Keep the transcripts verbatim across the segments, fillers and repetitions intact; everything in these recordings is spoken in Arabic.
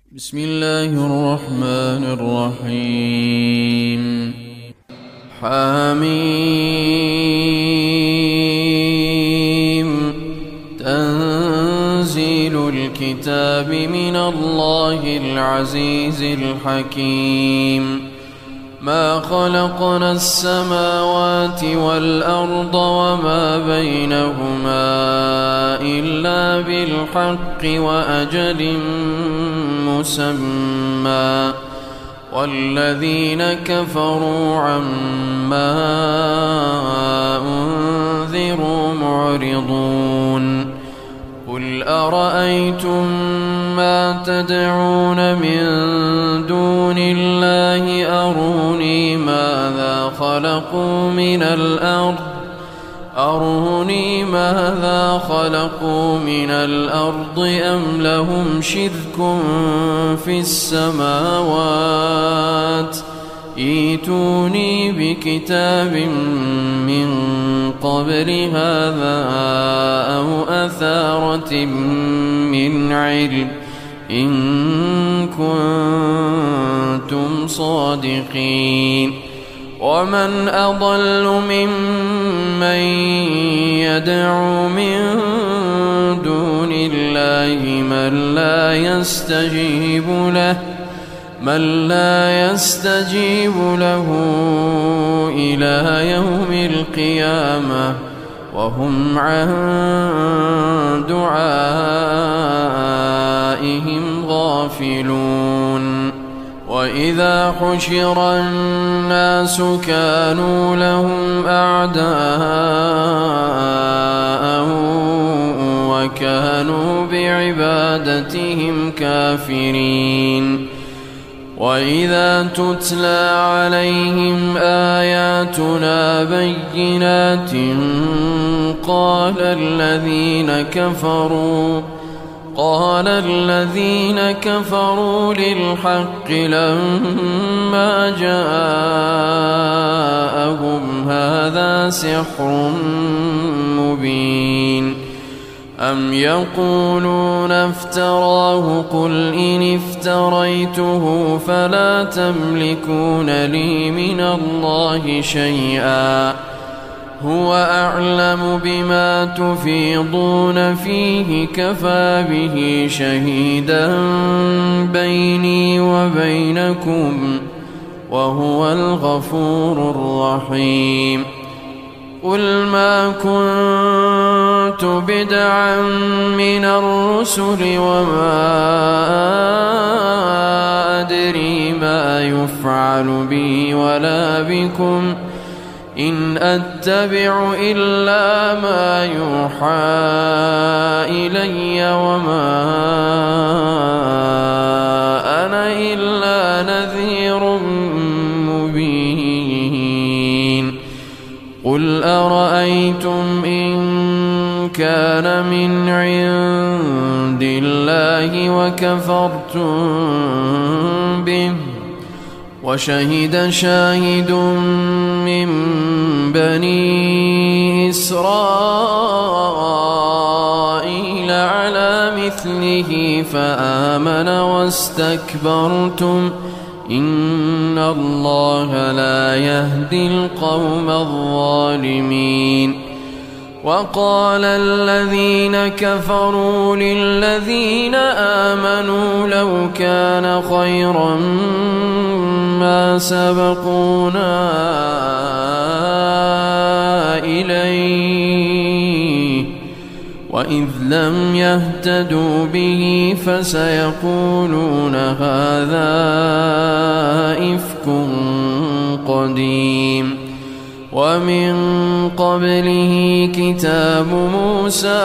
بسم الله الرحمن الرحيم. حميم. تنزيل الكتاب من الله العزيز الحكيم. ما خلقنا السماوات والأرض وما بينهما إلا بالحق وأجل مسمى والذين كفروا عما أنذروا معرضون. قل أرأيتم ما تدعون من دون الله أروني ماذا خلقوا من الأرض أروني ماذا خلقوا من الأرض أم لهم شرك في السماوات ائتوني بكتاب من قبل هذا أو أثارة من علم إن كنتم صادقين. ومن أضل ممن يدعو من دون الله من لا يستجيب له من لا يستجيب له إلى يوم القيامة وهم عن دعائهم غافلون. وإذا حشر الناس كانوا لهم أعداء وكانوا بعبادتهم كافرين. وإذا تتلى عليهم آياتنا بينات قال الذين كفروا قال الذين كفروا للحق لما جاءهم هذا سحر مبين. أم يقولون افتراه قل إن افتريته فلا تملكون لي من الله شيئا هو أعلم بما تفيضون فيه كفى به شهيدا بيني وبينكم وهو الغفور الرحيم. قل ما كنت بدعا من الرسل وما أدري ما يفعل بي ولا بكم إن أتبع إلا ما يوحى إلي وما أنا إلا نذير مبين. قل أرأيتم إن كان من عند الله وكفرتم به وشهد شاهد من بني إسرائيل على مثله فآمن واستكبرتم إن الله لا يهدي القوم الظالمين. وقال الذين كفروا للذين آمنوا لو كان خيرا ما سبقونا إليه وإذ لم يهتدوا به فسيقولون هذا إفك قديم. ومن قبله كتاب موسى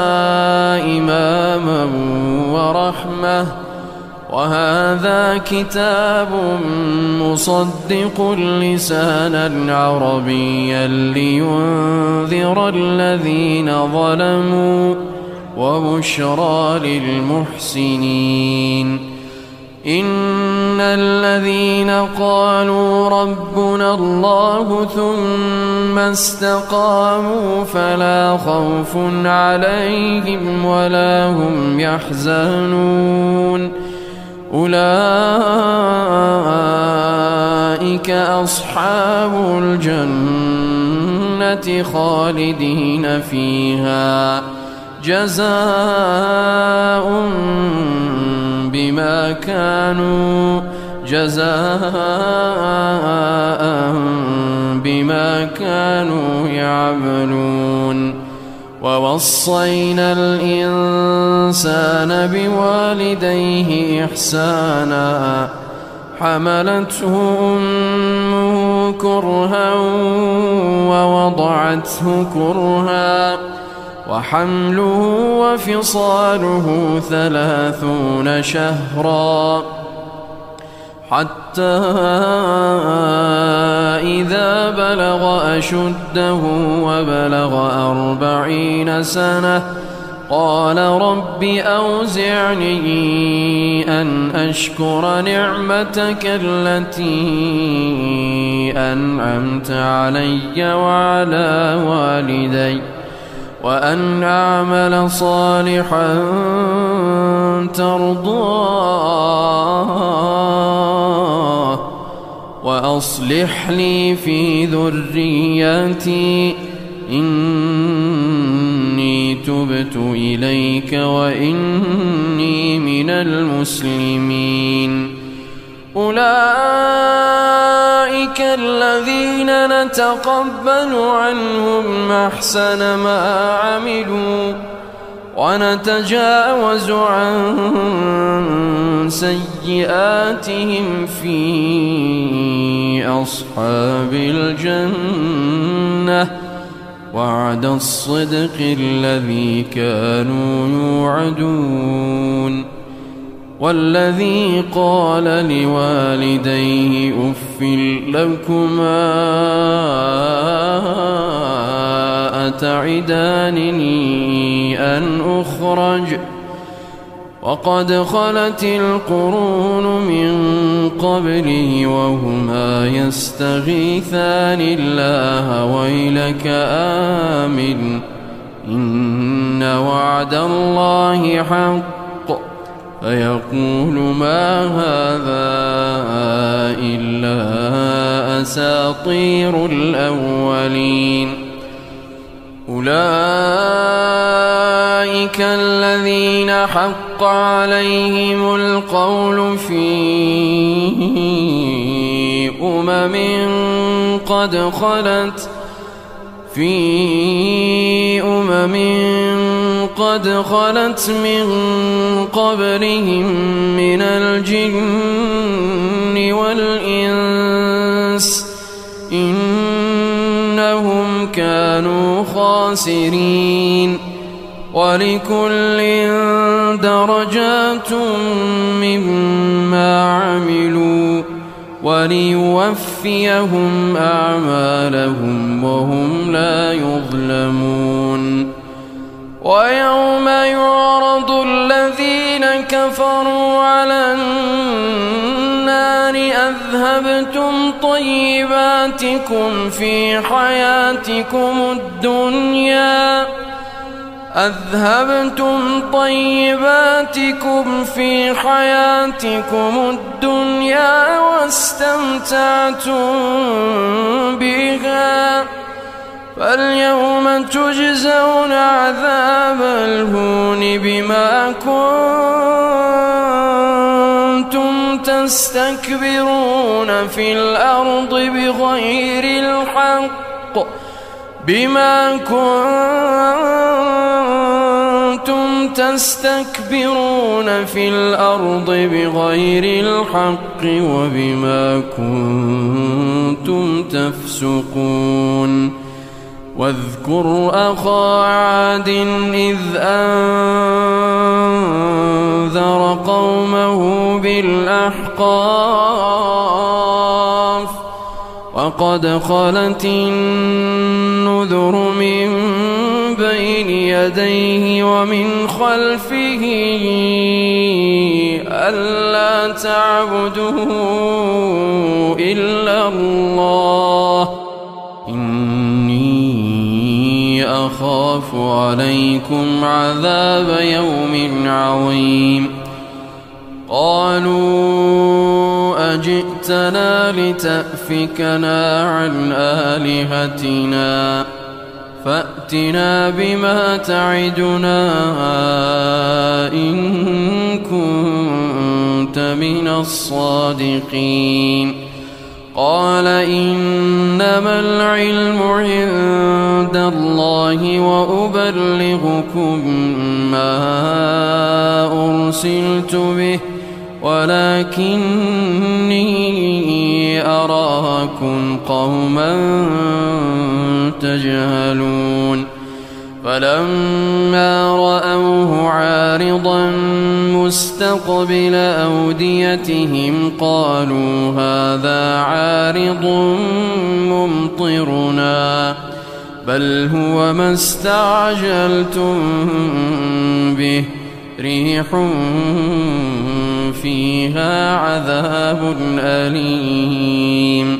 إماما ورحمة وهذا كتاب مصدق لسانا عربيا لينذر الذين ظلموا وبشرى للمحسنين. إن الذين قالوا ربنا الله ثم استقاموا فلا خوف عليهم ولا هم يحزنون أولئك أصحاب الجنة خالدين فيها جزاء بما كانوا جزاء بما كانوا يعملون ووصينا الإنسان بوالديه إحسانا حملته أمه كرها ووضعته كرها وحمله وفصاله ثلاثون شهرا حتى إذا بلغ أشده وبلغ أربعين سنة قال رب أوزعني أن أشكر نعمتك التي أنعمت علي وعلى والدي وأن أعمل صالحا ترضاه وأصلح لي في ذريتي إني تبت إليك وإني من المسلمين أولئك الذين نتقبل عنهم أحسن ما عملوا ونتجاوز عن سيئاتهم في أصحاب الجنة وعد الصدق الذي كانوا يوعدون والذي قال لوالديه أف لكما أتعدانني أن أخرج وقد خلت القرون من قبلي وهما يستغيثان الله ويلك آمن إن وعد الله حق فيقول ما هذا إلا أساطير الأولين أولئك الذين حق عليهم القول في أمم قد خلت في أمم قد خلت من قبلهم من الجن والإنس إنهم كانوا خاسرين ولكل درجات مما عملوا وليوفيهم أعمالهم وهم لا يظلمون ويوم يعرض الذين كفروا على النار أذهبتم طيباتكم في حياتكم الدنيا أذهبتم طيباتكم في حياتكم الدنيا واستمتعتم بها فاليوم تجزون عذاب الهون بما كنتم تستكبرون في الأرض بغير الحق بما كنتم تستكبرون في الأرض بغير الحق وبما كنتم تفسقون واذكر أخا عاد إذ أنذر قومه بالأحقاف وقد خلت النذر من بين يديه ومن خلفه ألا تعبدوا إلا الله إني أخاف عليكم عذاب يوم عظيم قالوا أجئتنا لتأفكنا عن آلهتنا فأتنا بما تعدنا إن كنت من الصادقين قال إنما العلم عند الله وأبلغكم ما أرسلت به ولكني أراكم قوما تجهلون فلما رأوه عارضا مستقبل أوديتهم قالوا هذا عارض ممطرنا بل هو ما استعجلتم به ريح فيها عذاب أليم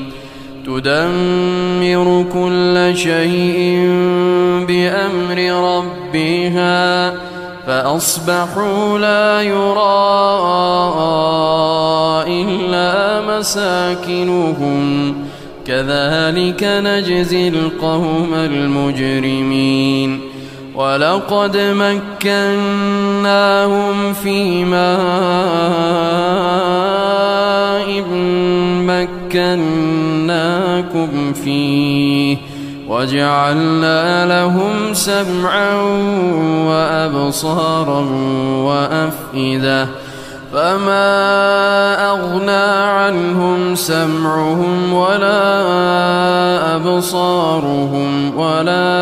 تدمر كل شيء بأمر ربها فأصبحوا لا يرى إلا مساكنهم كذلك نجزي القوم المجرمين ولقد مكناهم في ماء مكناكم فيه وجعلنا لهم سمعا وأبصارا وأفئدة فما أغنى عنهم سمعهم ولا أبصارهم ولا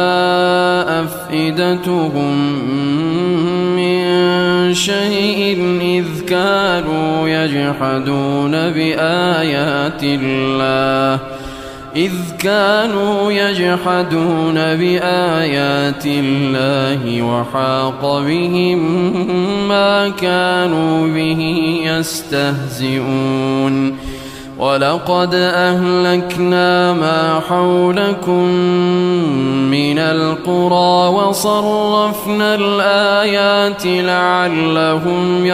أفئدتهم من شيء إذ كانوا يجحدون بآيات الله إذ كانوا يجحدون بآيات الله وحاق بهم ما كانوا به يستهزئون ولقد أهلكنا ما حولكم من القرى وصرفنا الآيات لعلهم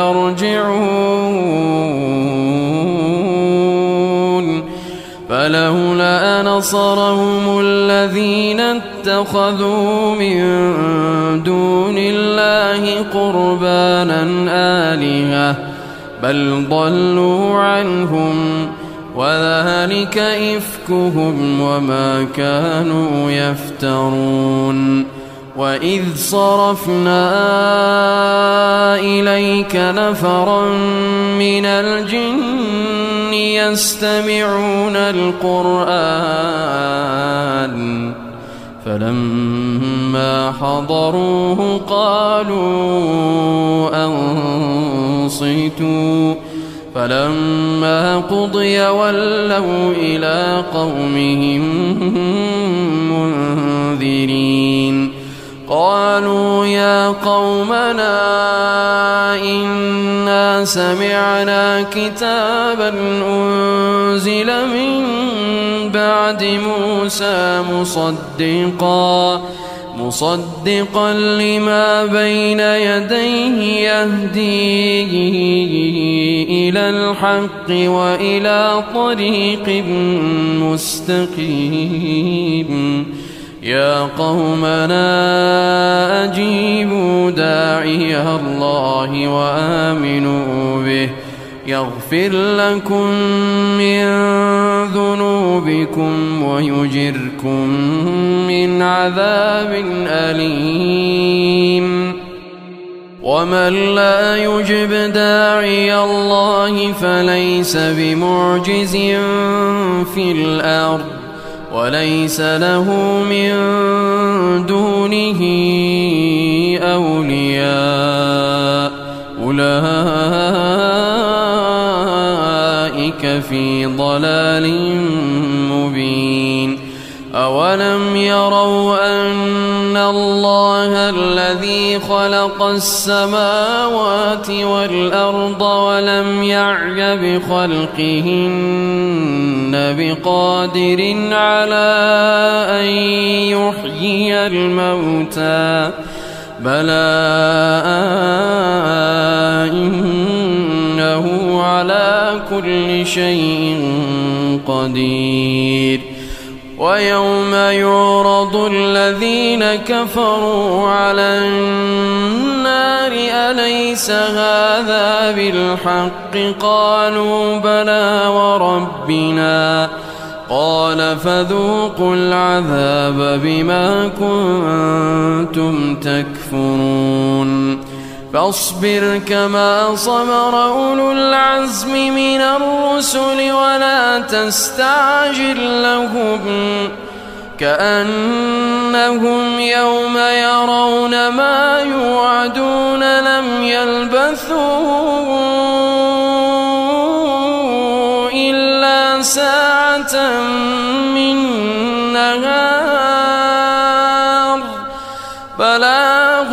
يرجعون فلولا نصرهم الذين اتخذوا من دون الله قربانا آلهة بل ضلوا عنهم وذلك إفكهم وما كانوا يفترون وإذ صرفنا إليك نفرا من الجن يستمعون القرآن فلما حضروه قالوا أنصتوا فلما قضي ولوا إلى قومهم منذرين قالوا يا قومنا إنا سمعنا كتابا أنزل من بعد موسى مصدقا مصدقا لما بين يديه يهدي إلى الحق وإلى طريق مستقيم يا قومنا أجيبوا داعي الله وآمنوا به يغفر لكم من ذنوبكم ويجركم من عذاب أليم ومن لا يجب داعي الله فليس بمعجز في الأرض وليس له من دونه أولياء أولئك في ضلال مبين أولم يروا أن الله الذي خلق السماوات والأرض ولم يعي بخلقهن بقادر على أن يحيي الموتى بلى إنه إنه على كل شيء قدير ويوم يعرض الذين كفروا على النار أليس هذا بالحق قالوا بلى وربنا قال فذوقوا العذاب بما كنتم تكفرون فاصبر كما صبر أولو العزم من الرسل ولا تستعجل لهم كأنهم يوم يرون ما يوعدون لم يلبثوا إلا ساعة من نهار بلاغ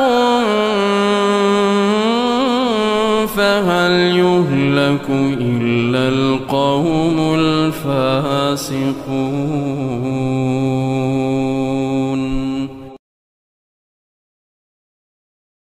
فهل يهلك إلا القوم الفاسقون.